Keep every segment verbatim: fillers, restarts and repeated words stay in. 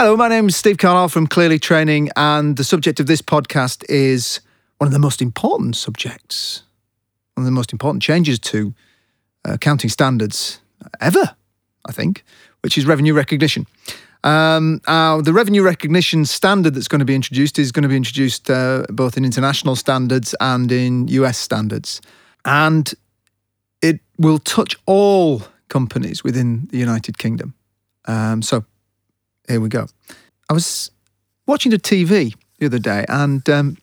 Hello, my name is Steve Carlisle from Clearly Training, and the subject of this podcast is one of the most important subjects, one of the most important changes to uh, accounting standards ever, I think, which is revenue recognition. Um, uh, the revenue recognition standard that's going to be introduced is going to be introduced uh, both in international standards and in U S standards. And it will touch all companies within the United Kingdom. Um, so here we go. I was watching the T V the other day, and um,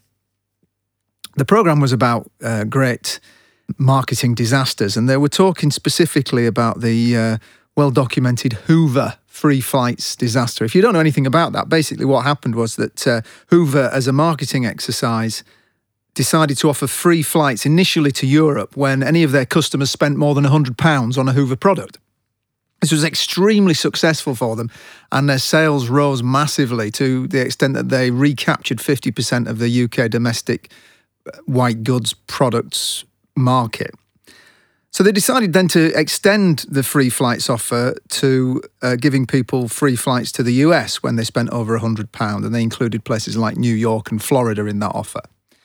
the programme was about uh, great marketing disasters, and they were talking specifically about the uh, well-documented Hoover free flights disaster. If you don't know anything about that, basically what happened was that uh, Hoover, as a marketing exercise, decided to offer free flights initially to Europe when any of their customers spent more than one hundred pounds on a Hoover product. This was extremely successful for them, and their sales rose massively to the extent that they recaptured fifty percent of the U K domestic white goods products market. So they decided then to extend the free flights offer to uh, giving people free flights to the U S when they spent over one hundred pounds, and they included places like New York and Florida in that offer.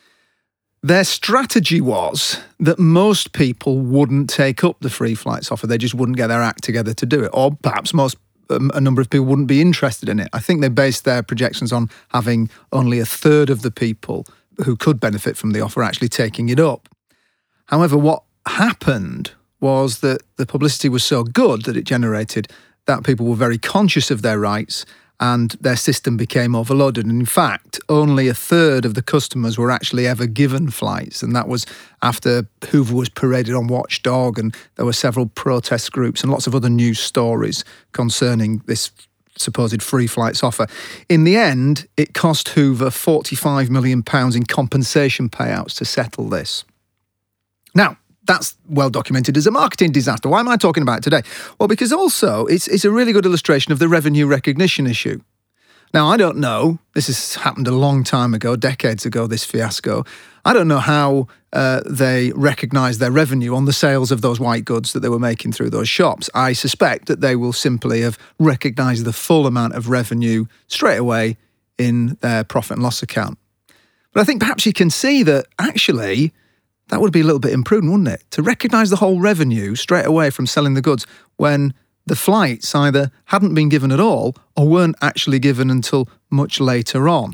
Their strategy was that most people wouldn't take up the free flights offer. They just wouldn't get their act together to do it. Or perhaps most um, a number of people wouldn't be interested in it. I think they based their projections on having only a third of the people who could benefit from the offer actually taking it up. However, what happened was that the publicity was so good that it generated that people were very conscious of their rights, and their system became overloaded. And in fact, only a third of the customers were actually ever given flights. And that was after Hoover was paraded on Watchdog, and there were several protest groups and lots of other news stories concerning this supposed free flights offer. In the end, it cost Hoover forty-five million pounds in compensation payouts to settle this. Now, that's well documented as a marketing disaster. Why am I talking about it today? Well, because also it's it's a really good illustration of the revenue recognition issue. Now, I don't know, this has happened a long time ago, decades ago, this fiasco. I don't know how uh, they recognised their revenue on the sales of those white goods that they were making through those shops. I suspect that they will simply have recognised the full amount of revenue straight away in their profit and loss account. But I think perhaps you can see that actually that would be a little bit imprudent, wouldn't it? To recognise the whole revenue straight away from selling the goods when the flights either hadn't been given at all or weren't actually given until much later on.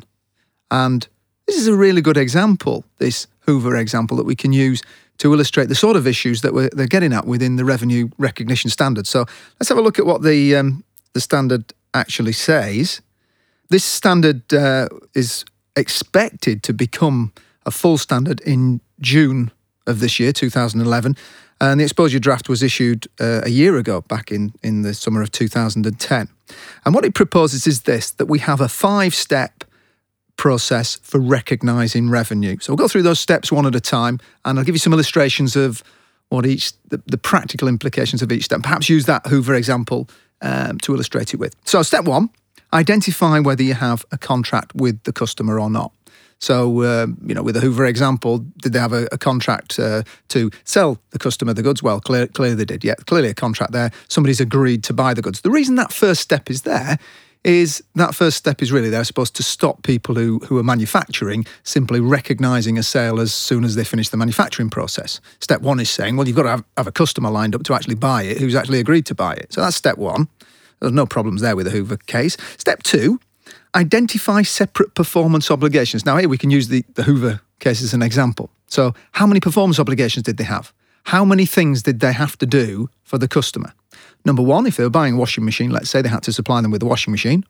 And this is a really good example, this Hoover example, that we can use to illustrate the sort of issues that we're, they're getting at within the revenue recognition standard. So let's have a look at what the, um, the standard actually says. This standard uh, is expected to become a full standard in June of this year, two thousand eleven, and the exposure draft was issued uh, a year ago, back in, in the summer of two thousand ten. And what it proposes is this, that we have a five-step process for recognising revenue. So we'll go through those steps one at a time, and I'll give you some illustrations of what each, the, the practical implications of each step. Perhaps use that Hoover example um, to illustrate it with. So step one, identify whether you have a contract with the customer or not. So, uh, you know, with the Hoover example, did they have a, a contract uh, to sell the customer the goods? Well, clear, clearly they did. Yeah, clearly a contract there. Somebody's agreed to buy the goods. The reason that first step is there is that first step is really there supposed to stop people who, who are manufacturing simply recognising a sale as soon as they finish the manufacturing process. Step one is saying, well, you've got to have, have a customer lined up to actually buy it who's actually agreed to buy it. So that's step one. There's no problems there with the Hoover case. Step two, identify separate performance obligations. Now, here we can use the, the Hoover case as an example. So how many performance obligations did they have? How many things did they have to do for the customer? Number one, if they were buying a washing machine, let's say they had to supply them with a washing machine.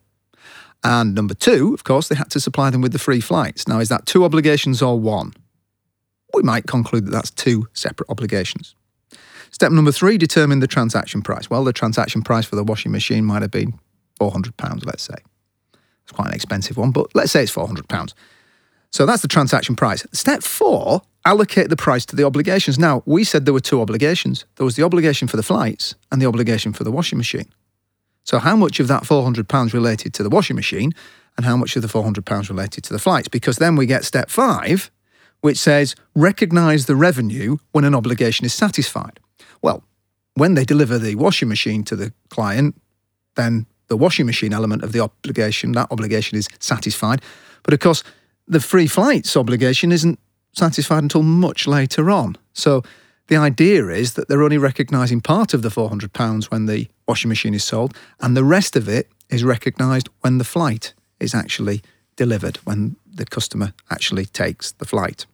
And number two, of course, they had to supply them with the free flights. Now, is that two obligations or one? We might conclude that that's two separate obligations. Step number three, determine the transaction price. Well, the transaction price for the washing machine might have been four hundred pounds, let's say. It's quite an expensive one, but let's say it's four hundred pounds. So that's the transaction price. Step four, allocate the price to the obligations. Now, we said there were two obligations. There was the obligation for the flights and the obligation for the washing machine. So how much of that four hundred pounds related to the washing machine and how much of the four hundred pounds related to the flights? Because then we get step five, which says recognise the revenue when an obligation is satisfied. Well, when they deliver the washing machine to the client, then the washing machine element of the obligation, that obligation is satisfied. But of course, the free flights obligation isn't satisfied until much later on. So the idea is that they're only recognising part of the four hundred pounds when the washing machine is sold, and the rest of it is recognised when the flight is actually delivered, when the customer actually takes the flight.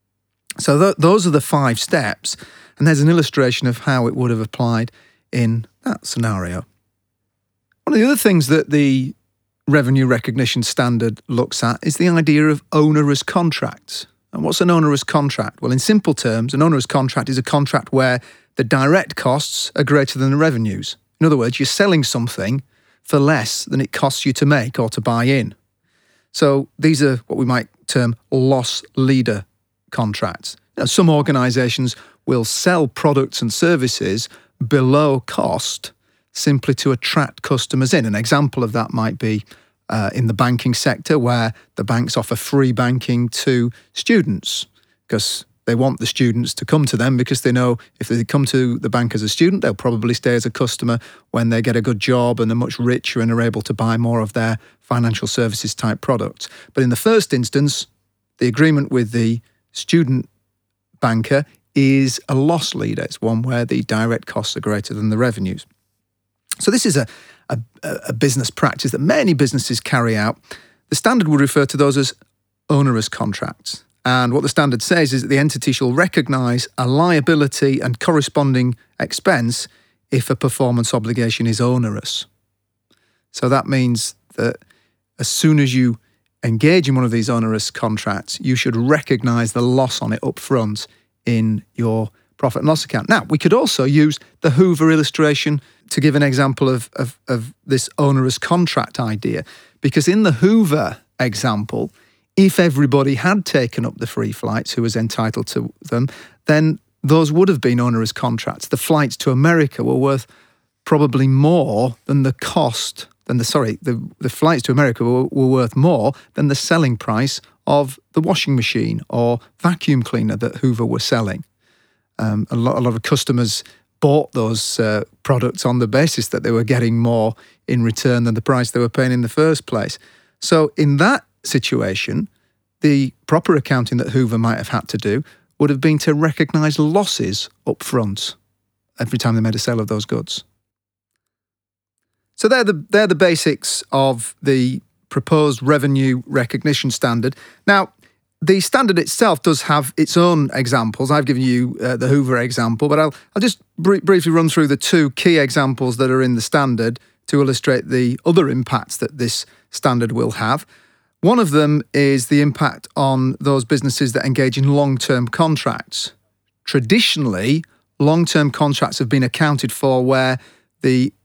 So th- those are the five steps, and there's an illustration of how it would have applied in that scenario. One of the other things that the revenue recognition standard looks at is the idea of onerous contracts. And what's an onerous contract? Well, in simple terms, an onerous contract is a contract where the direct costs are greater than the revenues. In other words, you're selling something for less than it costs you to make or to buy in. So these are what we might term loss leader contracts. Now, some organisations will sell products and services below cost simply to attract customers in. An example of that might be uh, in the banking sector, where the banks offer free banking to students because they want the students to come to them, because they know if they come to the bank as a student, they'll probably stay as a customer when they get a good job and are much richer and are able to buy more of their financial services type products. But in the first instance, the agreement with the student banker is a loss leader. It's one where the direct costs are greater than the revenues. So this is a, a, a business practice that many businesses carry out. The standard would refer to those as onerous contracts. And what the standard says is that the entity shall recognise a liability and corresponding expense if a performance obligation is onerous. So that means that as soon as you engage in one of these onerous contracts, you should recognise the loss on it up front in your profit and loss account. Now, we could also use the Hoover illustration to give an example of, of, of this onerous contract idea, because in the Hoover example, if everybody had taken up the free flights who was entitled to them, then those would have been onerous contracts. The flights to America were worth probably more than the cost, than the, sorry, the, the flights to America were, were worth more than the selling price of the washing machine or vacuum cleaner that Hoover were selling. Um, a, lot, a lot of customers bought those uh, products on the basis that they were getting more in return than the price they were paying in the first place. So in that situation, the proper accounting that Hoover might have had to do would have been to recognise losses up front every time they made a sale of those goods. So they're the, they're the basics of the proposed revenue recognition standard. Now, the standard itself does have its own examples. I've given you uh, the Hoover example, but I'll, I'll just br- briefly run through the two key examples that are in the standard to illustrate the other impacts that this standard will have. One of them is the impact on those businesses that engage in long-term contracts. Traditionally, long-term contracts have been accounted for where the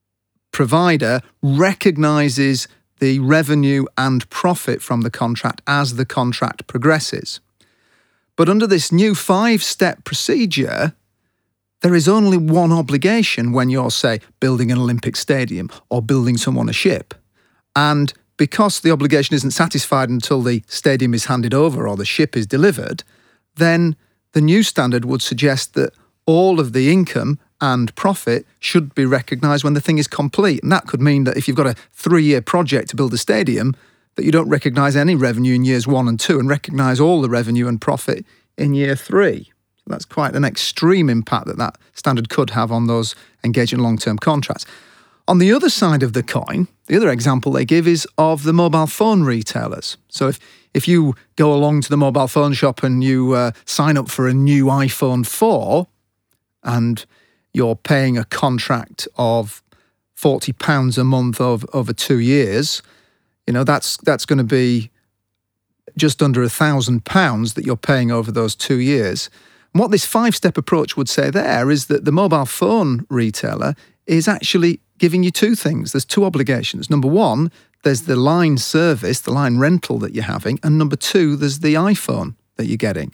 provider recognises the revenue and profit from the contract as the contract progresses. But under this new five-step procedure, there is only one obligation when you're, say, building an Olympic stadium or building someone a ship. And because the obligation isn't satisfied until the stadium is handed over or the ship is delivered, then the new standard would suggest that all of the income and profit should be recognised when the thing is complete. And that could mean that if you've got a three-year project to build a stadium, that you don't recognise any revenue in years one and two and recognise all the revenue and profit in year three. So that's quite an extreme impact that that standard could have on those engaged in long-term contracts. On the other side of the coin, the other example they give is of the mobile phone retailers. So if, if you go along to the mobile phone shop and you uh, sign up for a new iPhone four and you're paying a contract of forty pounds a month of, over two years, you know, that's that's going to be just under a thousand pounds that you're paying over those two years. And what this five-step approach would say there is that the mobile phone retailer is actually giving you two things. There's two obligations. Number one, there's the line service, the line rental that you're having. And number two, there's the iPhone that you're getting.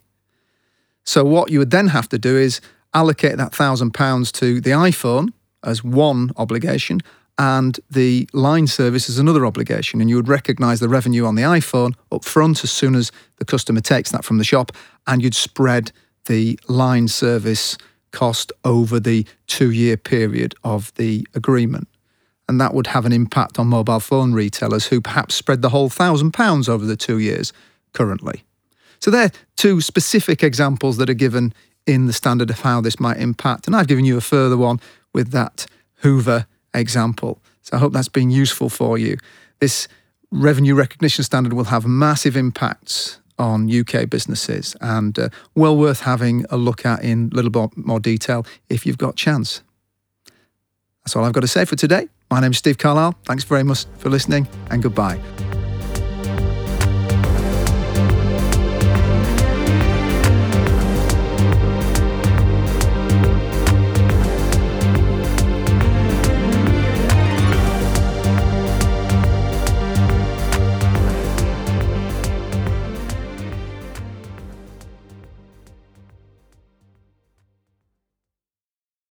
So what you would then have to do is allocate that one thousand pounds to the iPhone as one obligation and the line service as another obligation. And you would recognise the revenue on the iPhone up front as soon as the customer takes that from the shop, and you'd spread the line service cost over the two-year period of the agreement. And that would have an impact on mobile phone retailers who perhaps spread the whole thousand pounds over the two years currently. So they're two specific examples that are given in the standard of how this might impact. And I've given you a further one with that Hoover example. So I hope that's been useful for you. This revenue recognition standard will have massive impacts on U K businesses and uh, well worth having a look at in a little bit more detail if you've got chance. That's all I've got to say for today. My name's Steve Carlisle. Thanks very much for listening, and goodbye.